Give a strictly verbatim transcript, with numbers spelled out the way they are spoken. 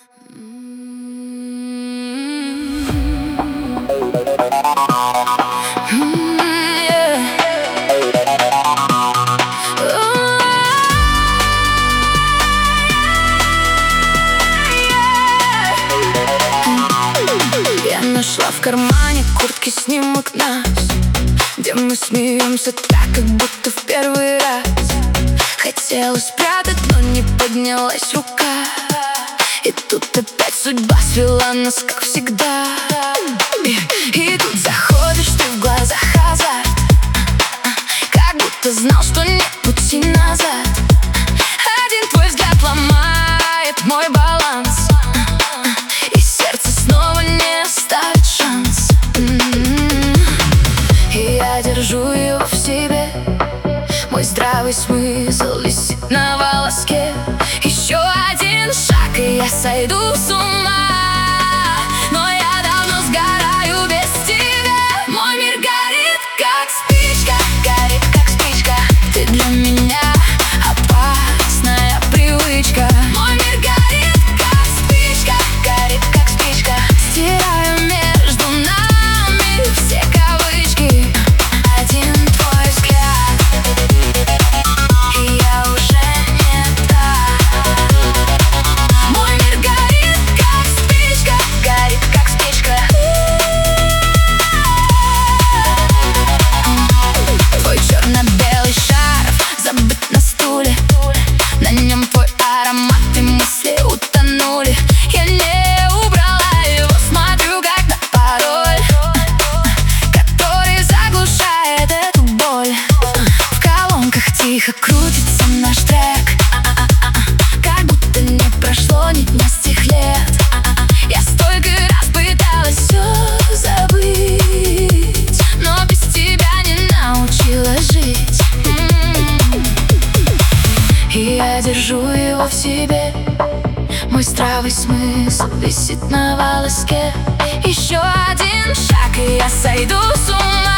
Я нашла в кармане куртки снимок нас, где мы смеемся так, как будто в первый раз. Хотела спрятать, но не поднялась рука. И тут опять судьба свела нас, как всегда. И, и тут заходишь ты в глазах азарт, как будто знал, что нет пути назад. Один твой взгляд ломает мой баланс, и сердце снова не оставит шанс. И я держу его в себе, мой здравый смысл висит на волоске. Еще один шаг, и я сойду с ума, но я давно сгораю без тебя. Мой мир горит, как спичка, горит, как спичка. Ты для меня опасная привычка. Мой мир горит, как спичка, горит, как спичка. Стираю между нами все кавычки. Один твой взгляд, и я уже не та. Мой мир горит, как спичка, горит, как спичка. Твой черно-белый шарф забыт на стуле, на нем твой аромат, и мысли утонули. Я не убрала его, смотрю как на пароль, который заглушает эту боль. В колонках тихо крутится наш трек, как будто не прошло ни дня с тех лет. Я столько раз пыталась все забыть, но без тебя не научилась жить. И я держу его в себе, мой здравый смысл висит на волоске. Еще один шаг, и я сойду с ума.